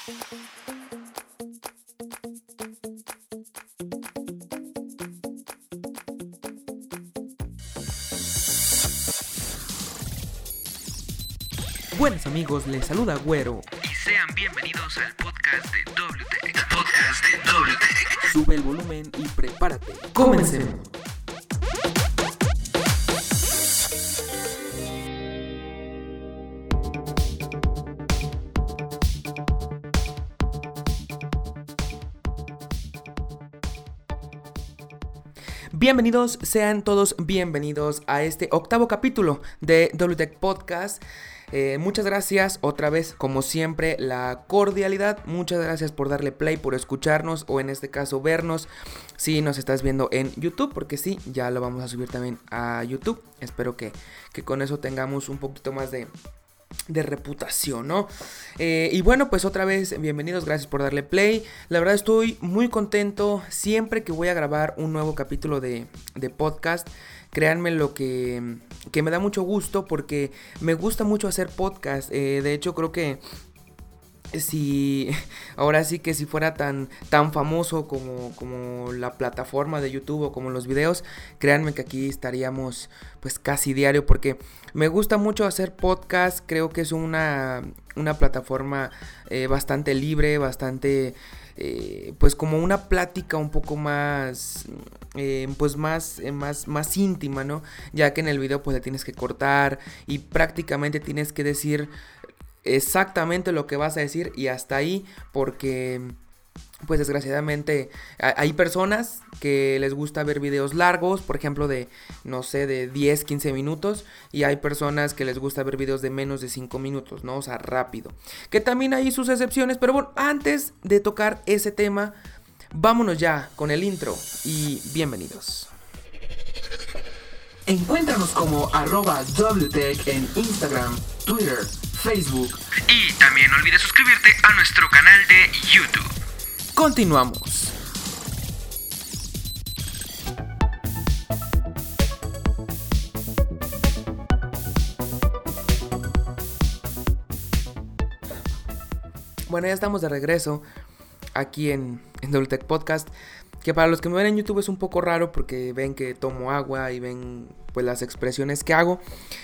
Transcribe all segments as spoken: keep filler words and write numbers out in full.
Buenos amigos, les saluda Güero. Y sean bienvenidos al podcast de WTech. Podcast de WTech. Sube el volumen y prepárate. Comencemos. Bienvenidos, sean todos bienvenidos a este octavo capítulo de WTech Podcast. Eh, muchas gracias otra vez, como siempre, la cordialidad. Muchas gracias por darle play, por escucharnos o en este caso vernos si nos estás viendo en YouTube, porque sí, ya lo vamos a subir también a YouTube. Espero que, que con eso tengamos un poquito más de... de reputación, ¿no? Eh, y bueno, pues otra vez, bienvenidos, gracias por darle play. La verdad estoy muy contento siempre que voy a grabar un nuevo capítulo de, de podcast. Créanme lo que, que me da mucho gusto porque me gusta mucho hacer podcast. Eh, de hecho, creo que si ahora sí que si fuera tan, tan famoso como, como la plataforma de YouTube o como los videos, créanme que aquí estaríamos pues casi diario, porque me gusta mucho hacer podcast. Creo que es una, una plataforma eh, bastante libre, bastante eh, pues como una plática un poco más eh, pues más, eh, más, más íntima, ¿no? Ya que en el video pues le tienes que cortar y prácticamente tienes que decir exactamente lo que vas a decir y hasta ahí, porque pues desgraciadamente hay personas que les gusta ver videos largos, por ejemplo de, no sé, de diez, quince minutos, y hay personas que les gusta ver videos de menos de cinco minutos, ¿no? O sea, rápido, que también hay sus excepciones, pero bueno, antes de tocar ese tema, vámonos ya con el intro y bienvenidos. Encuéntranos como arroba WTech en Instagram, Twitter, Facebook. Y también no olvides suscribirte a nuestro canal de YouTube. Continuamos. Bueno, ya estamos de regreso aquí en, en WTech Podcast. Que para los que me ven en YouTube es un poco raro porque ven que tomo agua y ven pues las expresiones que hago.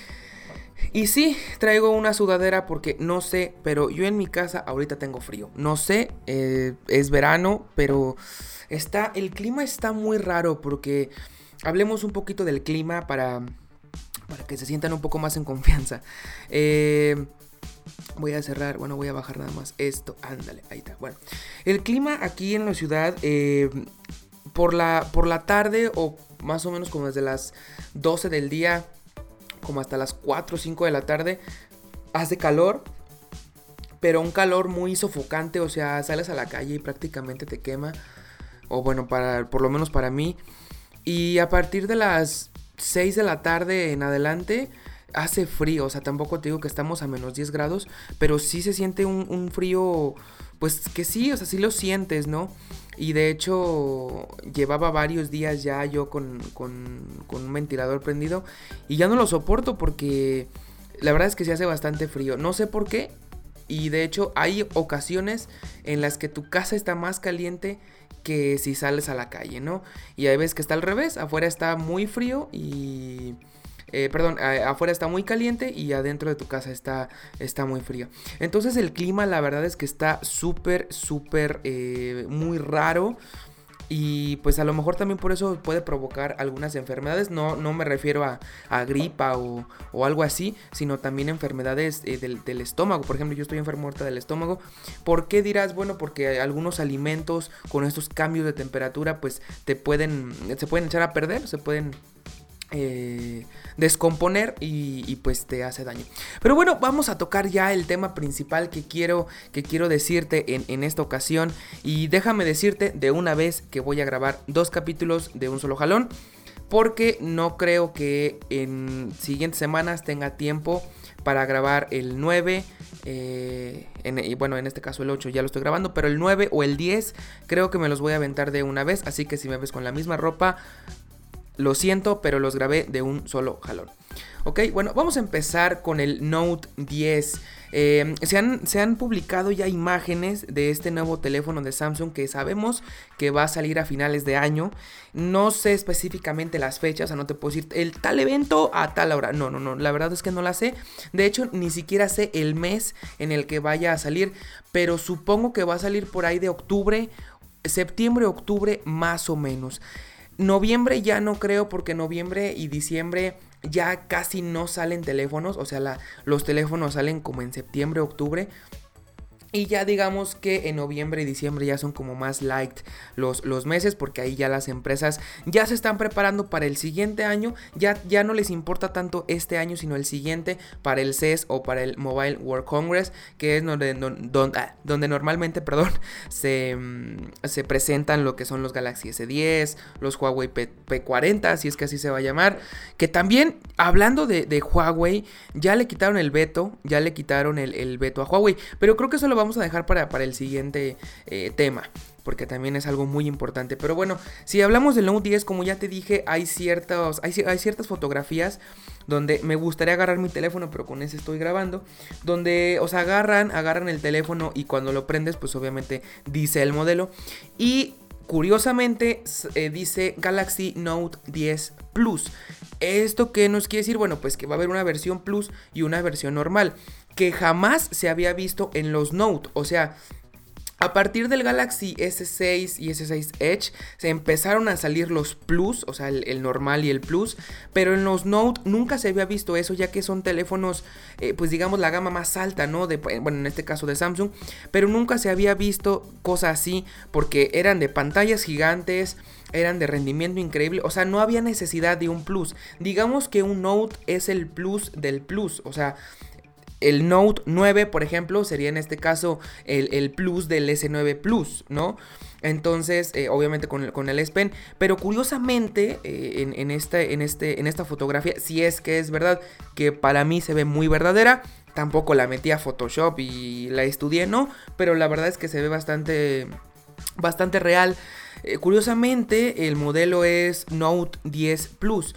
Y sí, traigo una sudadera porque no sé, pero yo en mi casa ahorita tengo frío. No sé, eh, es verano, pero está, el clima está muy raro porque hablemos un poquito del clima para, para que se sientan un poco más en confianza. Eh, voy a cerrar, bueno, voy a bajar nada más esto, ándale, ahí está. Bueno, el clima aquí en la ciudad, eh, por la, por la tarde o más o menos como desde las doce del día, como hasta las cuatro o cinco de la tarde, hace calor, pero un calor muy sofocante, o sea, sales a la calle y prácticamente te quema, o bueno, para, por lo menos para mí, y a partir de las seis de la tarde en adelante, hace frío, o sea, tampoco te digo que estamos a menos diez grados, pero sí se siente un, un frío, pues que sí, o sea, sí lo sientes, ¿no? Y de hecho llevaba varios días ya yo con, con, con un ventilador prendido y ya no lo soporto porque la verdad es que se hace bastante frío. No sé por qué, y de hecho hay ocasiones en las que tu casa está más caliente que si sales a la calle, ¿no? Y hay veces que está al revés, afuera está muy frío y... Eh, perdón, a, afuera está muy caliente y adentro de tu casa está, está muy frío. Entonces el clima la verdad es que está súper, súper, eh, muy raro. Y pues a lo mejor también por eso puede provocar algunas enfermedades. No, no me refiero a, a gripa o, o algo así, sino también enfermedades eh, del, del estómago. Por ejemplo, yo estoy enfermo ahorita del estómago. ¿Por qué dirás? Bueno, porque algunos alimentos con estos cambios de temperatura pues te pueden, se pueden echar a perder, se pueden... Eh, descomponer y, y pues te hace daño. Pero bueno, vamos a tocar ya el tema principal que quiero, que quiero decirte en, en esta ocasión. Y déjame decirte de una vez que voy a grabar dos capítulos de un solo jalón, porque no creo que en siguientes semanas tenga tiempo para grabar el nueve, eh, en, y bueno, en este caso el ocho ya lo estoy grabando, pero el nueve o el diez creo que me los voy a aventar de una vez. Así que si me ves con la misma ropa, lo siento, pero los grabé de un solo jalón. Ok, bueno, vamos a empezar con el Note diez. Eh, se, han, se han publicado ya imágenes de este nuevo teléfono de Samsung que sabemos que va a salir a finales de año. No sé específicamente las fechas, o sea, no te puedo decir el tal evento a tal hora. No, no, no, la verdad es que no la sé. De hecho, ni siquiera sé el mes en el que vaya a salir, pero supongo que va a salir por ahí de octubre, septiembre, octubre, más o menos. Noviembre ya no creo, porque noviembre y diciembre ya casi no salen teléfonos, o sea, la, los teléfonos salen como en septiembre, octubre. Y ya digamos que en noviembre y diciembre ya son como más light los, los meses, porque ahí ya las empresas ya se están preparando para el siguiente año. Ya, ya no les importa tanto este año, sino el siguiente, para el C E S o para el Mobile World Congress, que es donde, donde, donde normalmente perdón, se, se presentan lo que son los Galaxy S diez, los Huawei P cuarenta, si es que así se va a llamar. Que también, hablando de, de Huawei, ya le quitaron el veto, ya le quitaron el, el veto a Huawei, pero creo que eso lo vamos a dejar para, para el siguiente eh, tema, porque también es algo muy importante. Pero bueno, si hablamos del Note diez, como ya te dije, hay, ciertos, hay, hay ciertas fotografías donde me gustaría agarrar mi teléfono, pero con ese estoy grabando, donde, o sea, agarran, agarran el teléfono y cuando lo prendes, pues obviamente dice el modelo. Y curiosamente eh, dice Galaxy Note diez Plus. ¿Esto qué nos quiere decir? Bueno, pues que va a haber una versión Plus y una versión normal, que jamás se había visto en los Note. O sea, a partir del Galaxy S seis y S seis Edge se empezaron a salir los Plus, o sea, el, el normal y el Plus, pero en los Note nunca se había visto eso, ya que son teléfonos, eh, pues digamos la gama más alta, ¿no? De, bueno, en este caso de Samsung, pero nunca se había visto cosas así, porque eran de pantallas gigantes, eran de rendimiento increíble, o sea, no había necesidad de un Plus. Digamos que un Note es el Plus del Plus, o sea, el Note nueve, por ejemplo, sería en este caso el, el Plus del S nueve Plus, ¿no? Entonces, eh, obviamente con el, con el S Pen. Pero curiosamente, eh, en, en, este, en, este, en esta fotografía, si es que es verdad, que para mí se ve muy verdadera. Tampoco la metí a Photoshop y la estudié, ¿no? Pero la verdad es que se ve bastante, bastante real. Eh, curiosamente, el modelo es Note diez Plus.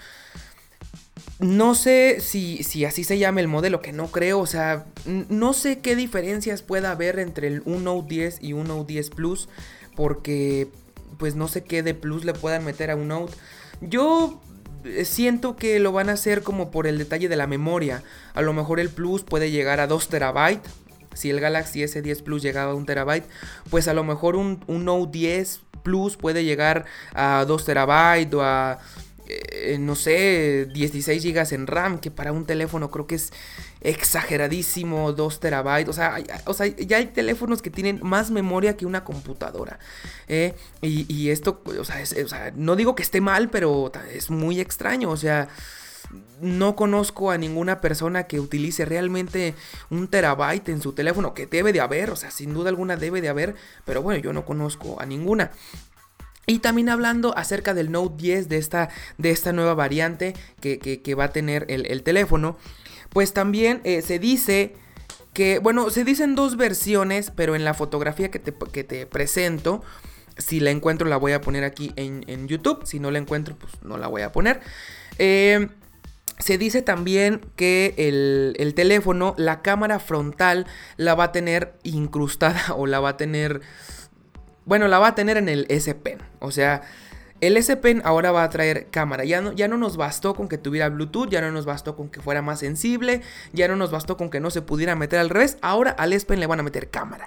No sé si, si así se llama el modelo, que no creo, o sea, no sé qué diferencias pueda haber entre el, un Note diez y un Note diez Plus, porque pues no sé qué de Plus le puedan meter a un Note. Yo siento que lo van a hacer como por el detalle de la memoria. A lo mejor el Plus puede llegar a dos terabytes. Si el Galaxy S diez Plus llegaba a un terabyte, pues a lo mejor un, un Note diez Plus puede llegar a dos terabytes o a... Eh, no sé, dieciséis gigas en RAM, que para un teléfono creo que es exageradísimo, dos terabytes, o sea, hay, o sea, ya hay teléfonos que tienen más memoria que una computadora, eh, y, y esto, o sea, es, o sea, no digo que esté mal, pero es muy extraño, o sea, no conozco a ninguna persona que utilice realmente un terabyte en su teléfono, que debe de haber, o sea, sin duda alguna debe de haber, pero bueno, yo no conozco a ninguna. Y también hablando acerca del Note diez, de esta, de esta nueva variante que, que, que va a tener el, el teléfono, pues también eh, se dice que, bueno, se dicen dos versiones, pero en la fotografía que te, que te presento, si la encuentro la voy a poner aquí en, en YouTube, si no la encuentro pues no la voy a poner. Eh... Se dice también que el, el teléfono, la cámara frontal la va a tener incrustada o la va a tener... Bueno, la va a tener en el S Pen. O sea, el S Pen ahora va a traer cámara. Ya no, ya no nos bastó con que tuviera Bluetooth, ya no nos bastó con que fuera más sensible, ya no nos bastó con que no se pudiera meter al revés. Ahora al S Pen le van a meter cámara.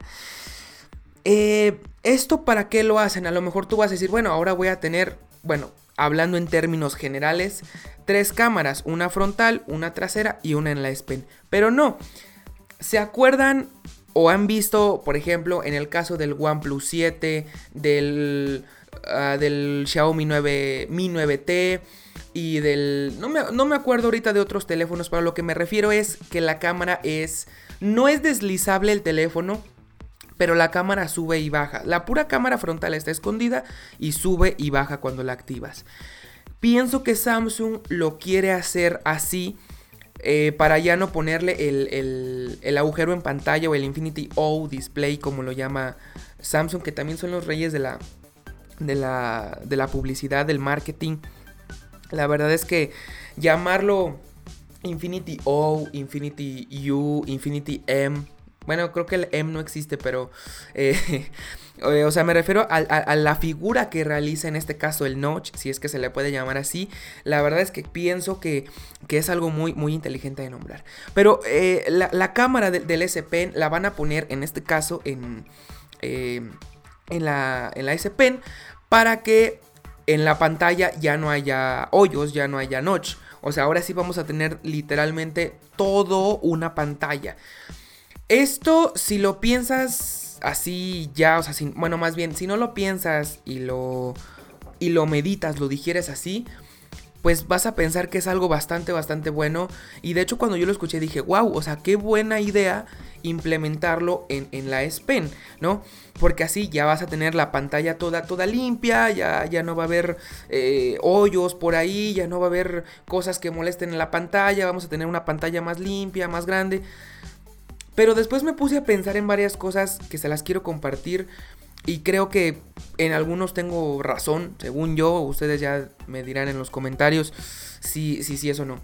Eh, ¿Esto para qué lo hacen? A lo mejor tú vas a decir, bueno, ahora voy a tener, bueno, hablando en términos generales, tres cámaras, una frontal, una trasera y una en la S Pen. Pero no, ¿se acuerdan o han visto, por ejemplo, en el caso del OnePlus siete, del, uh, del Xiaomi nueve, Mi nueve T y del... No me, no me acuerdo ahorita de otros teléfonos, pero lo que me refiero es que la cámara es... No es deslizable el teléfono, pero la cámara sube y baja. La pura cámara frontal está escondida y sube y baja cuando la activas. Pienso que Samsung lo quiere hacer así, eh, para ya no ponerle el, el, el agujero en pantalla o el Infinity O Display, como lo llama Samsung, que también son los reyes de la, de la, de la publicidad, del marketing. La verdad es que llamarlo Infinity O, Infinity U, Infinity M, bueno, creo que el M no existe, pero eh, o sea, me refiero a, a, a la figura que realiza en este caso el notch, si es que se le puede llamar así. La verdad es que pienso que, que es algo muy, muy inteligente de nombrar. Pero eh, la, la cámara de, del S Pen la van a poner en este caso en, eh, en, la, en la S Pen para que en la pantalla ya no haya hoyos, ya no haya notch. O sea, ahora sí vamos a tener literalmente todo una pantalla. Esto, si lo piensas así ya, o sea, si, bueno, más bien, si no lo piensas y lo, y lo meditas, lo digieres así, pues vas a pensar que es algo bastante, bastante bueno. Y de hecho, cuando yo lo escuché dije, wow, o sea, qué buena idea implementarlo en, en la S Pen, ¿no? Porque así ya vas a tener la pantalla toda, toda limpia, ya, ya no va a haber eh, hoyos por ahí, ya no va a haber cosas que molesten en la pantalla, vamos a tener una pantalla más limpia, más grande. Pero después me puse a pensar en varias cosas que se las quiero compartir y creo que en algunos tengo razón, según yo. Ustedes ya me dirán en los comentarios si, si, si es o no.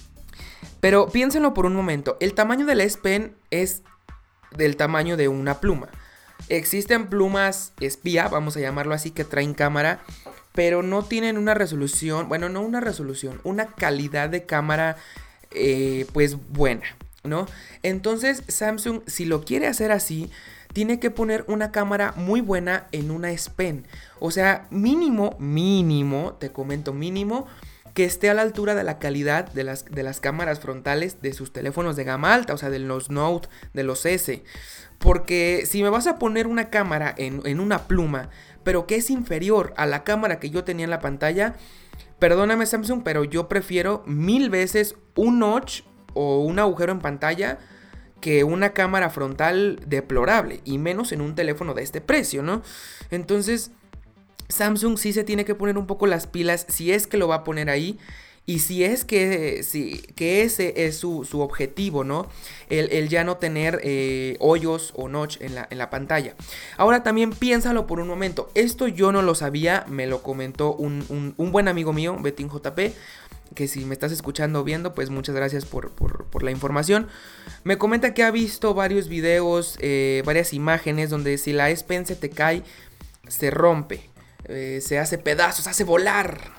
Pero piénsenlo por un momento. El tamaño de la S Pen es del tamaño de una pluma. Existen plumas espía, vamos a llamarlo así, que traen cámara, pero no tienen una resolución, bueno, no una resolución, una calidad de cámara eh, pues buena, ¿no? Entonces Samsung, si lo quiere hacer así, tiene que poner una cámara muy buena en una S Pen. O sea, mínimo, mínimo, te comento mínimo, que esté a la altura de la calidad de las, de las cámaras frontales de sus teléfonos de gama alta, o sea, de los Note, de los S. Porque si me vas a poner una cámara en, en una pluma, pero que es inferior a la cámara que yo tenía en la pantalla, perdóname Samsung, pero yo prefiero mil veces un notch o un agujero en pantalla que una cámara frontal deplorable, y menos en un teléfono de este precio, ¿no? Entonces Samsung sí se tiene que poner un poco las pilas si es que lo va a poner ahí. Y si es que, si, que ese es su, su objetivo, ¿no? El, el ya no tener eh, hoyos o notch en la, en la pantalla. Ahora también piénsalo por un momento. Esto yo no lo sabía, me lo comentó un, un, un buen amigo mío, Betín J P. Que si me estás escuchando o viendo, pues muchas gracias por, por, por la información. Me comenta que ha visto varios videos, eh, varias imágenes donde si la S Pen se te cae, se rompe, eh, se hace pedazos, se hace volar.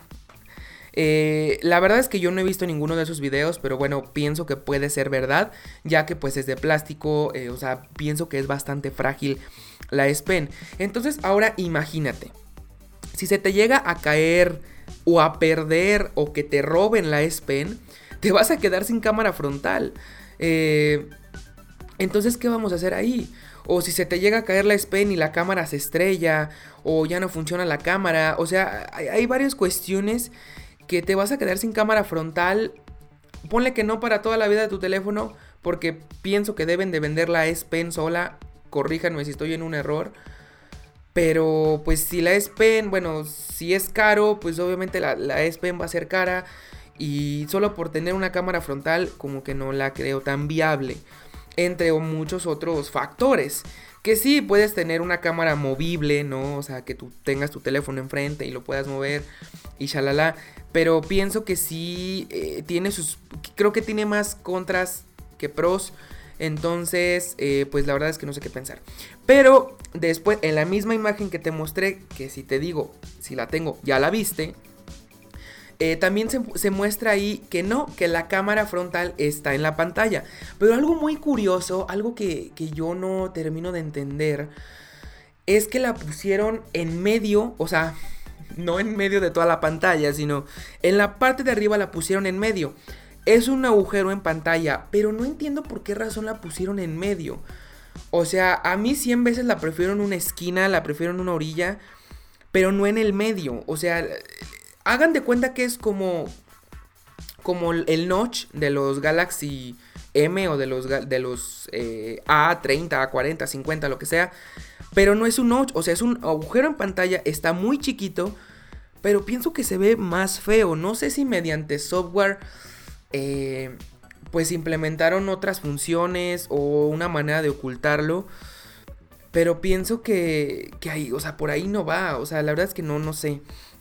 Eh, la verdad es que yo no he visto ninguno de esos videos, pero bueno, pienso que puede ser verdad, ya que pues es de plástico, eh, o sea, pienso que es bastante frágil la S Pen. Entonces ahora imagínate, si se te llega a caer o a perder o que te roben la S Pen, te vas a quedar sin cámara frontal. Eh, entonces, ¿qué vamos a hacer ahí? O si se te llega a caer la S Pen y la cámara se estrella, o ya no funciona la cámara. O sea, hay, hay varias cuestiones que te vas a quedar sin cámara frontal. Ponle que no para toda la vida de tu teléfono, porque pienso que deben de vender la S Pen sola. Corríjanme si estoy en un error. Pero pues si la S Pen, bueno, si es caro, pues obviamente la, la S Pen va a ser cara. Y solo por tener una cámara frontal, como que no la creo tan viable. Entre muchos otros factores. Que sí, puedes tener una cámara movible, ¿no? O sea, que tú tengas tu teléfono enfrente y lo puedas mover y shalala. Pero pienso que sí eh, tiene sus... Creo que tiene más contras que pros. Entonces, eh, pues la verdad es que no sé qué pensar. Pero después, en la misma imagen que te mostré, que si te digo, si la tengo, ya la viste... Eh, también se, se muestra ahí que no, que la cámara frontal está en la pantalla. Pero algo muy curioso, algo que, que yo no termino de entender, es que la pusieron en medio, o sea, no en medio de toda la pantalla, sino en la parte de arriba la pusieron en medio. Es un agujero en pantalla, pero no entiendo por qué razón la pusieron en medio. O sea, a mí cien veces la prefiero en una esquina, la prefiero en una orilla, pero no en el medio. O sea... Hagan de cuenta que es como, como el notch de los Galaxy M o de los, de los eh, A treinta, A cuarenta, cincuenta, lo que sea. Pero no es un notch, o sea, es un agujero en pantalla, está muy chiquito, pero pienso que se ve más feo. No sé si mediante software eh, pues implementaron otras funciones o una manera de ocultarlo. Pero pienso que, que ahí, o sea, por ahí no va, o sea, la verdad es que no, no sé.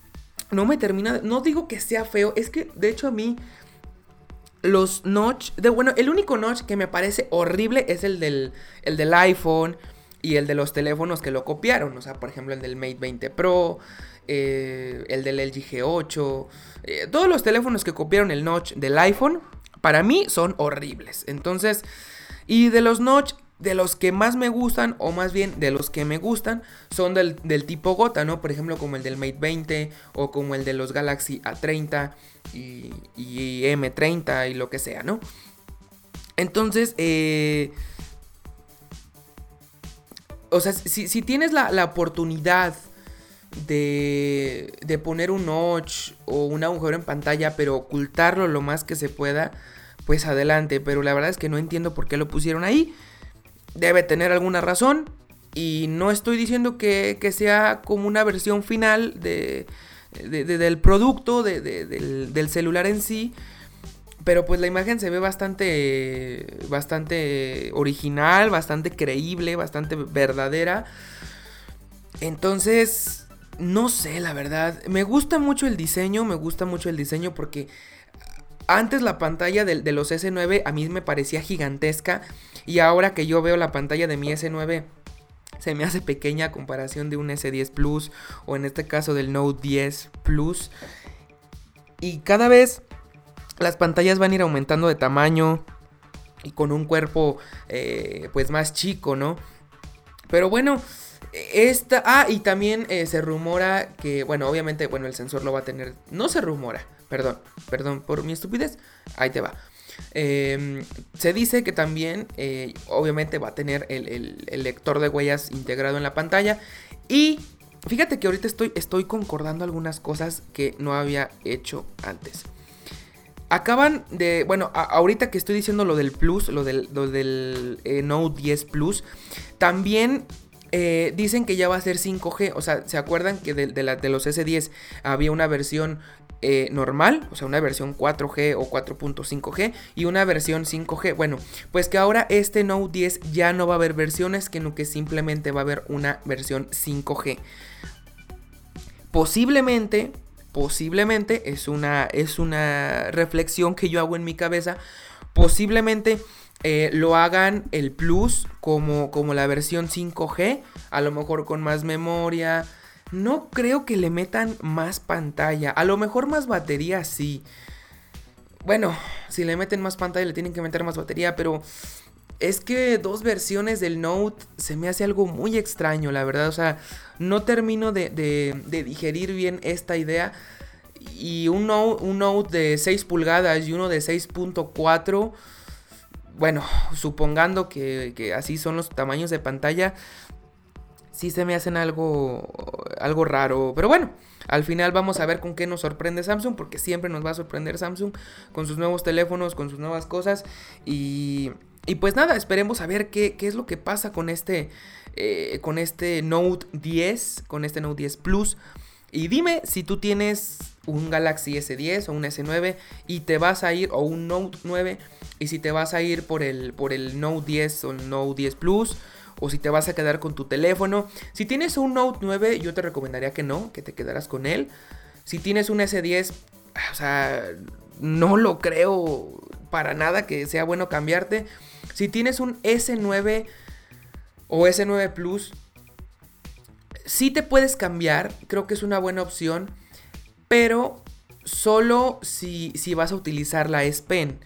no me termina, no digo que sea feo, es que de hecho a mí los notch, de, bueno, el único notch que me parece horrible es el del, el del iPhone y el de los teléfonos que lo copiaron, o sea, por ejemplo el del Mate veinte Pro, eh, el del L G G ocho, eh, todos los teléfonos que copiaron el notch del iPhone, para mí son horribles. Entonces, y de los notch, de los que más me gustan, o más bien de los que me gustan, son del, del tipo gota, ¿no? Por ejemplo, como el del Mate veinte, o como el de los Galaxy A treinta y, y M treinta y lo que sea, ¿no? Entonces, eh... o sea, si, si tienes la, la oportunidad de, de poner un notch o un agujero en pantalla, pero ocultarlo lo más que se pueda, pues adelante. Pero la verdad es que no entiendo por qué lo pusieron ahí. Debe tener alguna razón. Y no estoy diciendo que, que sea como una versión final de, de, de, del producto, de, de, del, del celular en sí. Pero pues la imagen se ve bastante, bastante original, bastante creíble, bastante verdadera. Entonces, no sé, la verdad. Me gusta mucho el diseño, me gusta mucho el diseño porque antes la pantalla de, de los ese nueve a mí me parecía gigantesca. Y ahora que yo veo la pantalla de mi ese nueve, se me hace pequeña a comparación de un ese diez Plus o en este caso del Note diez Plus. Y cada vez las pantallas van a ir aumentando de tamaño y con un cuerpo eh, pues más chico, ¿no? Pero bueno, esta... Ah, y también eh, se rumora que, bueno, obviamente, bueno, el sensor lo va a tener... No se rumora, perdón, perdón por mi estupidez, ahí te va. Eh, se dice que también, eh, obviamente, va a tener el, el, el lector de huellas integrado en la pantalla. Y fíjate que ahorita estoy, estoy concordando algunas cosas que no había hecho antes. Acaban de, bueno, a, ahorita que estoy diciendo lo del Plus, lo del, lo del eh, Note diez Plus, también eh, dicen que ya va a ser cinco G. O sea, ¿se acuerdan que de, de, la, de los ese diez había una versión eh, normal? O sea, una versión cuatro G o cuatro punto cinco G y una versión cinco G. Bueno, pues que ahora este Note diez ya no va a haber versiones, sino que simplemente va a haber una versión cinco G. Posiblemente... Posiblemente, es una, es una reflexión que yo hago en mi cabeza, posiblemente eh, lo hagan el Plus como, como la versión cinco G, a lo mejor con más memoria. No creo que le metan más pantalla, a lo mejor más batería sí. Bueno, si le meten más pantalla le tienen que meter más batería, pero es que dos versiones del Note se me hace algo muy extraño, la verdad. O sea, no termino de, de, de digerir bien esta idea. Y un Note, un Note de seis pulgadas y uno de seis punto cuatro, bueno, supongando que, que así son los tamaños de pantalla, sí se me hacen algo, algo raro. Pero bueno, al final vamos a ver con qué nos sorprende Samsung, porque siempre nos va a sorprender Samsung con sus nuevos teléfonos, con sus nuevas cosas. Y... Y pues nada, esperemos a ver qué, qué es lo que pasa con este, eh, con este Note diez, con este Note diez Plus. Y dime si tú tienes un Galaxy ese diez o un ese nueve y te vas a ir, o un Note nueve, y si te vas a ir por el, por el Note diez o el Note diez Plus, o si te vas a quedar con tu teléfono. Si tienes un Note nueve, yo te recomendaría que no, que te quedaras con él. Si tienes un ese diez, o sea, no lo creo para nada que sea bueno cambiarte. Si tienes un ese nueve o ese nueve Plus, sí te puedes cambiar, creo que es una buena opción, pero solo si, si vas a utilizar la S Pen,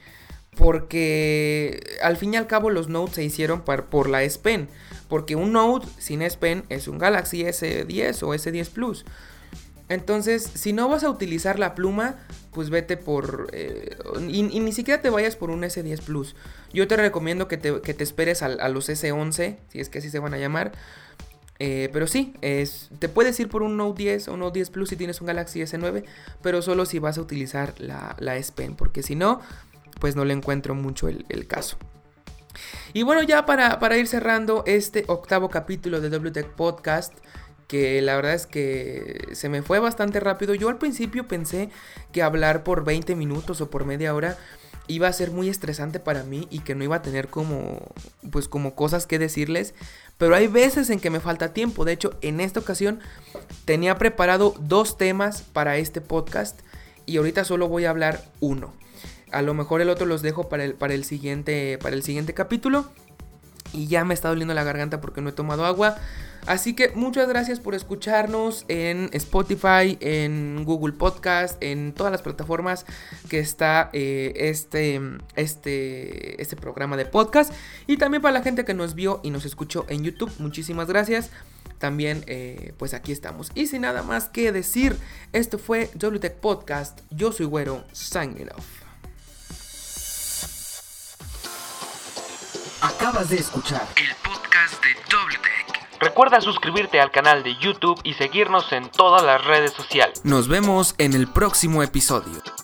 porque al fin y al cabo los Note se hicieron por, por la S Pen, porque un Note sin S Pen es un Galaxy ese diez o ese diez Plus. Entonces, si no vas a utilizar la pluma, pues vete por... Eh, y, y ni siquiera te vayas por un ese diez Plus. Yo te recomiendo que te, que te esperes a, a los ese once, si es que así se van a llamar. Eh, pero sí, es, te puedes ir por un Note diez o un Note diez Plus si tienes un Galaxy ese nueve, pero solo si vas a utilizar la, la S Pen, porque si no, pues no le encuentro mucho el, el caso. Y bueno, ya para, para ir cerrando este octavo capítulo de WTech Podcast, que la verdad es que se me fue bastante rápido. Yo al principio pensé que hablar por veinte minutos o por media hora iba a ser muy estresante para mí y que no iba a tener como, pues como cosas que decirles. Pero hay veces en que me falta tiempo. De hecho, en esta ocasión tenía preparado dos temas para este podcast y ahorita solo voy a hablar uno. A lo mejor el otro los dejo para el, para el siguiente, para el siguiente capítulo. Y ya me está doliendo la garganta porque no he tomado agua. Así que muchas gracias por escucharnos en Spotify, en Google Podcast, en todas las plataformas que está eh, este, este, este programa de podcast. Y también para la gente que nos vio y nos escuchó en YouTube, muchísimas gracias. También eh, pues aquí estamos. Y sin nada más que decir, esto fue WTech Podcast. Yo soy Güero, signing off. Acabas de escuchar el podcast de WTech. Recuerda suscribirte al canal de YouTube y seguirnos en todas las redes sociales. Nos vemos en el próximo episodio.